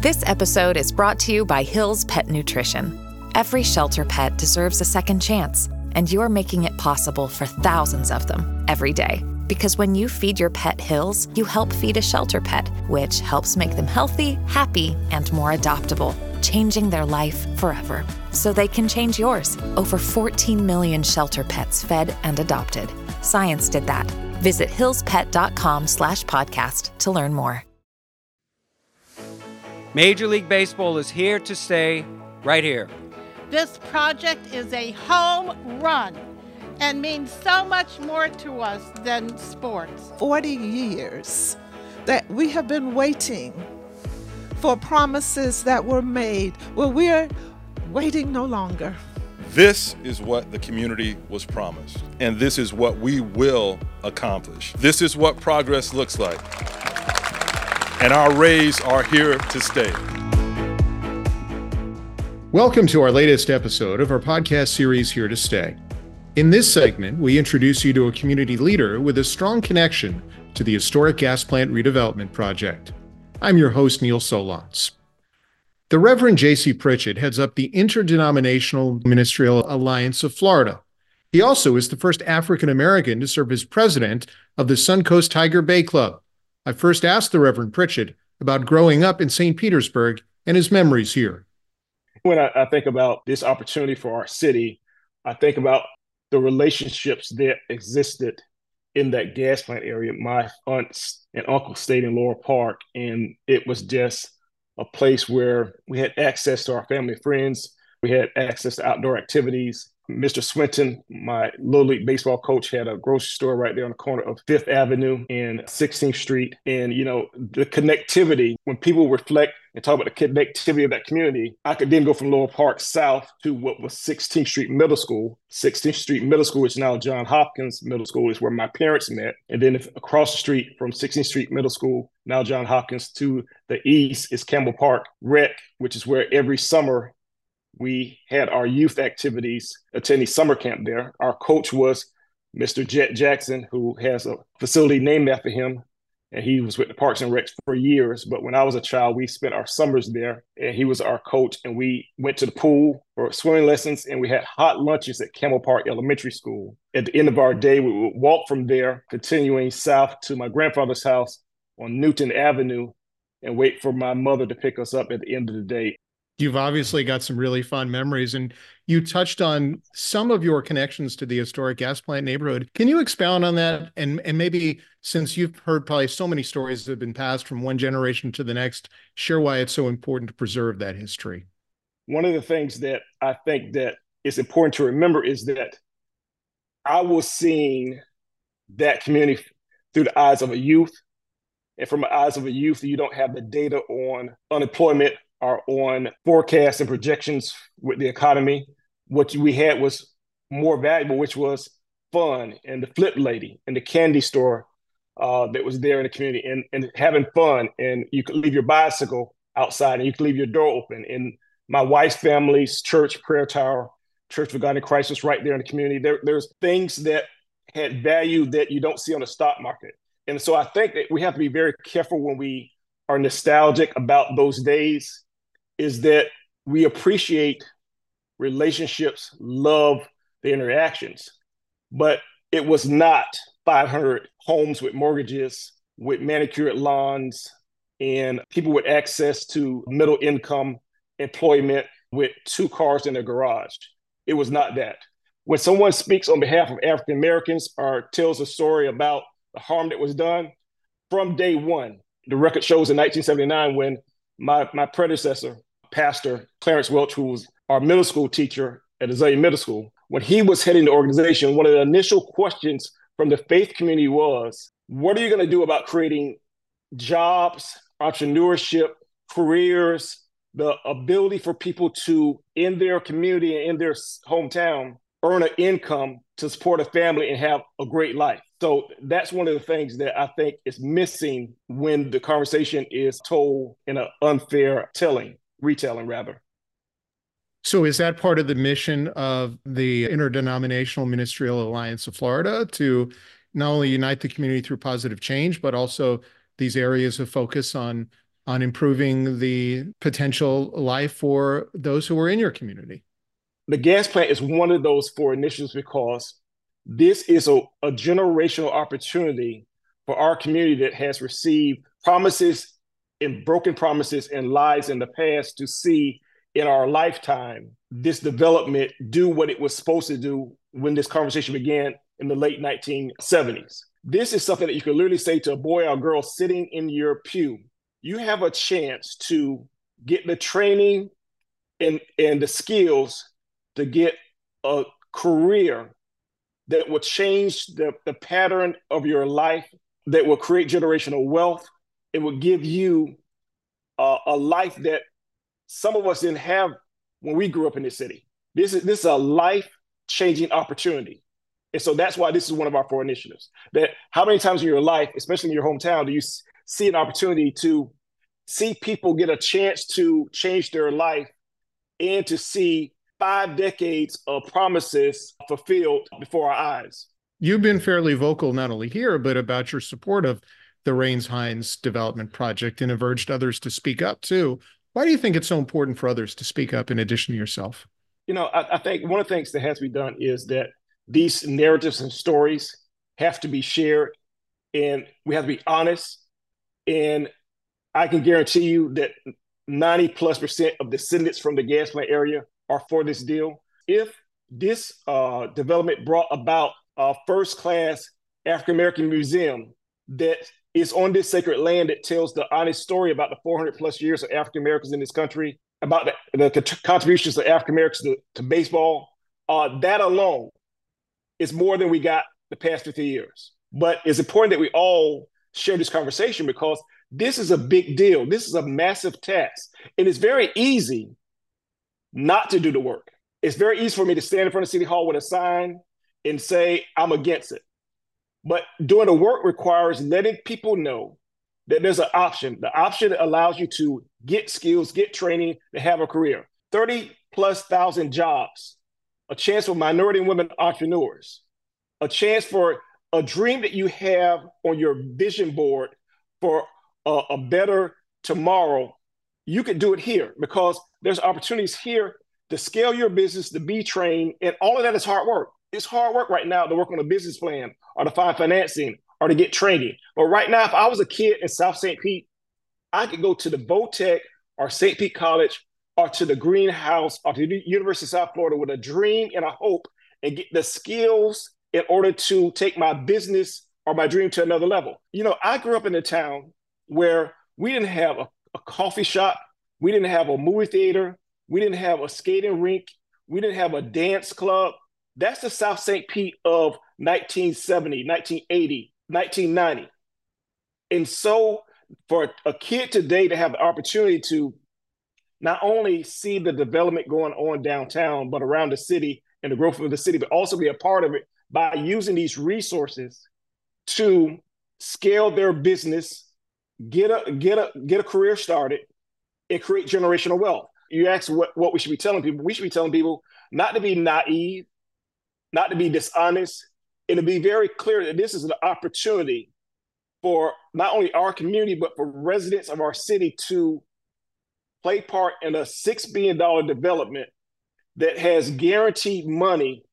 This episode is brought to you by Hill's Pet Nutrition. Every shelter pet deserves a second chance, and you're making it possible for thousands of them every day. Because when you feed your pet Hill's, you help feed a shelter pet, which helps make them healthy, happy, and more adoptable, changing their life forever. So they can change yours. Over 14 million shelter pets fed and adopted. Science did that. Visit hillspet.com/podcast to learn more. Major League Baseball is here to stay right here. This project is a home run and means so much more to us than sports. 40 years that we have been waiting for promises that were made. Well, we're waiting no longer. This is what the community was promised, and this is what we will accomplish. This is what progress looks like, and our Rays are here to stay. Welcome to our latest episode of our podcast series, Here to Stay. In this segment, we introduce you to a community leader with a strong connection to the historic gas plant redevelopment project. I'm your host, Neil Solondz. The Reverend J.C. Pritchett heads up the Interdenominational Ministerial Alliance of Florida. He also is the first African-American to serve as president of the Suncoast Tiger Bay Club. I first asked the Reverend Pritchett about growing up in St. Petersburg and his memories here. When I think about this opportunity for our city, I think about the relationships that existed in that gas plant area. My aunts and uncles stayed in Laurel Park, and it was just a place where we had access to our family and friends. We had access to outdoor activities. Mr. Swinton, my Little League baseball coach, had a grocery store right there on the corner of 5th Avenue and 16th Street. And, you know, the connectivity, when people reflect and talk about the connectivity of that community, I could then go from Laurel Park south to what was 16th Street Middle School. 16th Street Middle School, which is now John Hopkins Middle School, is where my parents met. And then across the street from 16th Street Middle School, now John Hopkins, to the east is Campbell Park Rec, which is where every summer we had our youth activities, attending summer camp there. Our coach was Mr. Jet Jackson, who has a facility named after him, and he was with the Parks and Recs for years. But when I was a child, we spent our summers there, and he was our coach, and we went to the pool for swimming lessons, and we had hot lunches at Campbell Park Elementary School. At the end of our day, we would walk from there, continuing south to my grandfather's house on Newton Avenue, and wait for my mother to pick us up at the end of the day. You've obviously got some really fun memories, and you touched on some of your connections to the historic gas plant neighborhood. Can you expound on that? And maybe, since you've heard probably so many stories that have been passed from one generation to the next, share why it's so important to preserve that history. One of the things that I think that is important to remember is that I was seeing that community through the eyes of a youth. And from the eyes of a youth, you don't have the data on unemployment or on forecasts and projections with the economy. What we had was more valuable, which was fun, and the flip lady and the candy store that was there in the community, and having fun. And you could leave your bicycle outside, and you could leave your door open. And my wife's family's church, Prayer Tower, Church of God in Christ, was right there in the community. There's things that had value that you don't see on the stock market. And so I think that we have to be very careful when we are nostalgic about those days, is that we appreciate relationships, love the interactions, but it was not 500 homes with mortgages, with manicured lawns, and people with access to middle income employment with 2 cars in their garage. It was not that. When someone speaks on behalf of African Americans or tells a story about the harm that was done, from day one, the record shows in 1979 when my predecessor, Pastor Clarence Welch, who was our middle school teacher at Azalea Middle School, when he was heading the organization, one of the initial questions from the faith community was, what are you going to do about creating jobs, entrepreneurship, careers, the ability for people to, in their community and in their hometown, earn an income to support a family and have a great life? So that's one of the things that I think is missing when the conversation is told in an unfair retelling rather. So is that part of the mission of the Interdenominational Ministerial Alliance of Florida, to not only unite the community through positive change, but also these areas of focus on on improving the potential life for those who are in your community? The gas plant is one of those 4 initiatives because this is a generational opportunity for our community that has received promises and broken promises and lies in the past to see in our lifetime this development do what it was supposed to do when this conversation began in the late 1970s. This is something that you can literally say to a boy or girl sitting in your pew. You have a chance to get the training and the skills to get a career that will change the pattern of your life, that will create generational wealth. It will give you a life that some of us didn't have when we grew up in this city. This is a life-changing opportunity. And so that's why this is one of our 4 initiatives. That how many times in your life, especially in your hometown, do you see an opportunity to see people get a chance to change their life and to see 5 decades of promises fulfilled before our eyes? You've been fairly vocal, not only here, but about your support of the Raines-Hines Development Project, and have urged others to speak up too. Why do you think it's so important for others to speak up in addition to yourself? I think one of the things that has to be done is that these narratives and stories have to be shared, and we have to be honest. And I can guarantee you that 90+% of descendants from the gas plant area are for this deal. If this development brought about a first-class African-American museum that is on this sacred land that tells the honest story about the 400+ years of African-Americans in this country, about the contributions of African-Americans to baseball, that alone is more than we got the past 50 years. But it's important that we all share this conversation because this is a big deal. This is a massive task. And it's very easy not to do the work. It's very easy for me to stand in front of City Hall with a sign and say, I'm against it. But doing the work requires letting people know that there's an option. The option allows you to get skills, get training, and have a career. 30,000+ jobs, a chance for minority and women entrepreneurs, a chance for a dream that you have on your vision board for a better tomorrow. You could do it here because there's opportunities here to scale your business, to be trained, and all of that is hard work. It's hard work right now to work on a business plan or to find financing or to get training. But right now, if I was a kid in South St. Pete, I could go to the Votech or St. Pete College or to the Greenhouse or to the University of South Florida with a dream and a hope and get the skills in order to take my business or my dream to another level. I grew up in a town where we didn't have a coffee shop. We didn't have a movie theater. We didn't have a skating rink. We didn't have a dance club. That's the South St. Pete of 1970, 1980, 1990. And so for a kid today to have the opportunity to not only see the development going on downtown, but around the city and the growth of the city, but also be a part of it by using these resources to scale their business, get a career started, and create generational wealth. You ask what we should be telling people. We should be telling people not to be naive, not to be dishonest, and to be very clear that this is an opportunity for not only our community, but for residents of our city to play part in a $6 billion development that has guaranteed money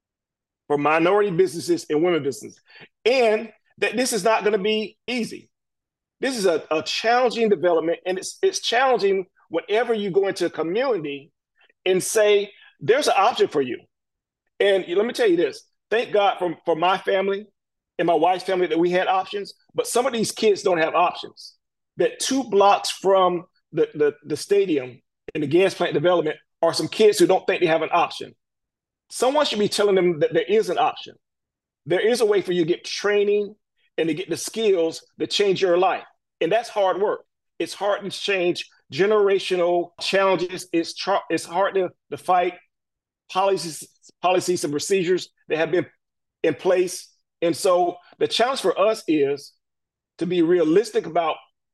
for minority businesses and women businesses. And that this is not going to be easy. This is a challenging development, and it's challenging whenever you go into a community and say, there's an option for you. And let me tell you this, thank God for my family and my wife's family that we had options, but some of these kids don't have options. That 2 blocks from the stadium and the gas plant development are some kids who don't think they have an option. Someone should be telling them that there is an option. There is a way for you to get training and to get the skills that change your life. And that's hard work. It's hard to change generational challenges. It's hard to fight policies and procedures that have been in place. And so the challenge for us is to be realistic about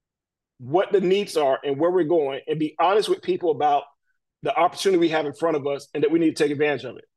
what the needs are and where we're going, and be honest with people about the opportunity we have in front of us and that we need to take advantage of it.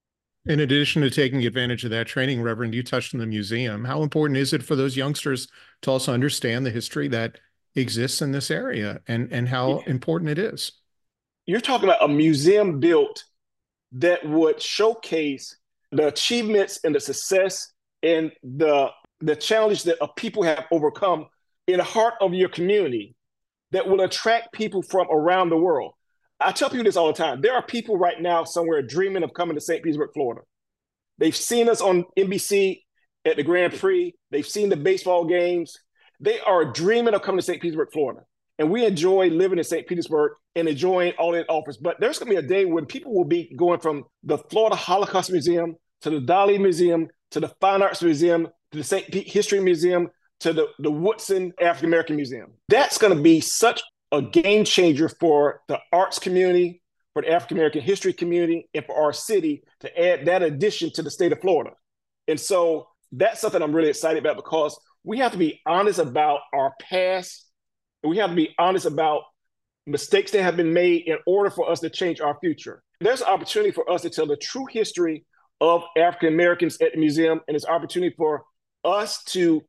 In addition to taking advantage of that training, Reverend, you touched on the museum. How important is it for those youngsters to also understand the history that exists in this area and how important it is. You're talking about a museum built that would showcase the achievements and the success and the challenge that people have overcome in the heart of your community that will attract people from around the world. I tell people this all the time. There are people right now somewhere dreaming of coming to St. Petersburg, Florida. They've seen us on NBC at the Grand Prix. They've seen the baseball games. They are dreaming of coming to St. Petersburg, Florida. And we enjoy living in St. Petersburg and enjoying all that it offers. But there's going to be a day when people will be going from the Florida Holocaust Museum to the Dali Museum to the Fine Arts Museum to the St. Pete History Museum to the Woodson African American Museum. That's going to be such a game changer for the arts community, for the African American history community, and for our city to add that addition to the state of Florida. And so that's something I'm really excited about, because we have to be honest about our past. And we have to be honest about mistakes that have been made in order for us to change our future. There's an opportunity for us to tell the true history of African Americans at the museum, and it's an opportunity for us to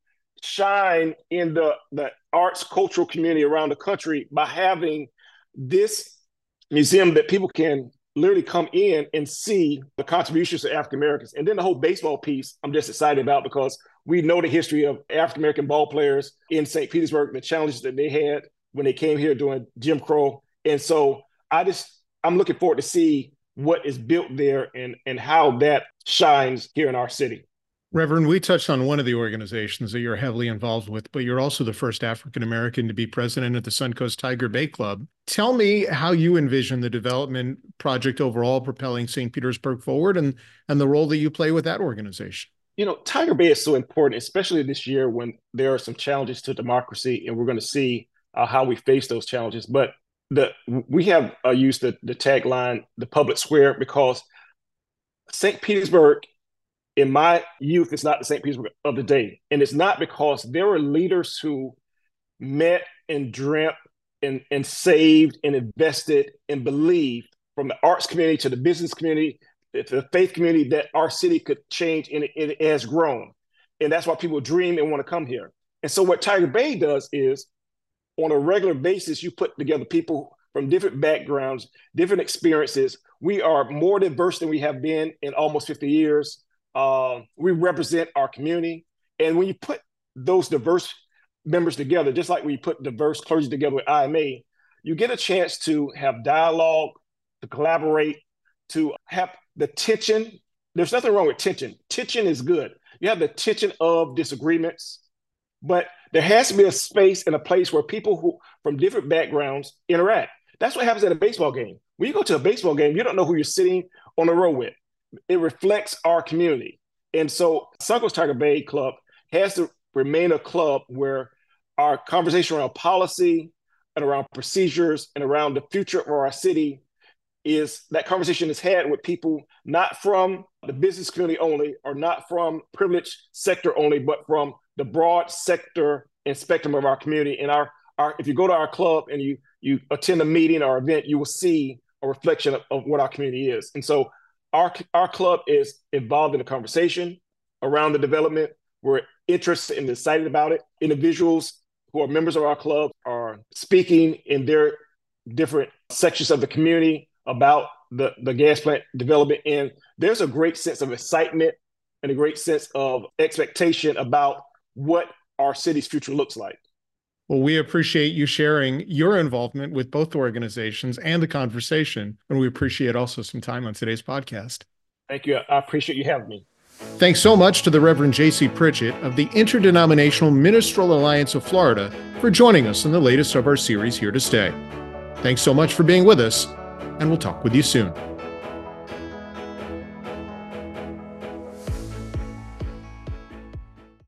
shine in the arts cultural community around the country by having this museum that people can literally come in and see the contributions of African Americans. And then the whole baseball piece, I'm just excited about, because we know the history of African American ball players in St. Petersburg, the challenges that they had when they came here during Jim Crow. And so I'm looking forward to see what is built there and how that shines here in our city. Reverend, we touched on one of the organizations that you're heavily involved with, but you're also the first African-American to be president at the Suncoast Tiger Bay Club. Tell me how you envision the development project overall propelling St. Petersburg forward and the role that you play with that organization. You know, Tiger Bay is so important, especially this year when there are some challenges to democracy, and we're going to see how we face those challenges. But we have used the tagline, the public square, because St. Petersburg, in my youth, it's not the St. Petersburg of the day. And it's not because there were leaders who met and dreamt and saved and invested and believed, from the arts community to the business community to the faith community, that our city could change, and it has grown. And that's why people dream and want to come here. And so what Tiger Bay does is, on a regular basis, you put together people from different backgrounds, different experiences. We are more diverse than we have been in almost 50 years. We represent our community. And when you put those diverse members together, just like when you put diverse clergy together with IMA, you get a chance to have dialogue, to collaborate, to have the tension. There's nothing wrong with tension. Tension is good. You have the tension of disagreements, but there has to be a space and a place where people who from different backgrounds interact. That's what happens at a baseball game. When you go to a baseball game, you don't know who you're sitting on the row with. It reflects our community. And so Suncoast Tiger Bay Club has to remain a club where our conversation around policy and around procedures and around the future of our city is that conversation is had with people not from the business community only, or not from privileged sector only, but from the broad sector and spectrum of our community. And our if you go to our club and you attend a meeting or event, you will see a reflection of what our community is. And so our club is involved in the conversation around the development. We're interested and excited about it. Individuals who are members of our club are speaking in their different sections of the community about the gas plant development. And there's a great sense of excitement and a great sense of expectation about what our city's future looks like. Well, we appreciate you sharing your involvement with both organizations and the conversation. And we appreciate also some time on today's podcast. Thank you. I appreciate you having me. Thanks so much to the Reverend J.C. Pritchett of the Interdenominational Ministerial Alliance of Florida for joining us in the latest of our series, Here to Stay. Thanks so much for being with us, and we'll talk with you soon.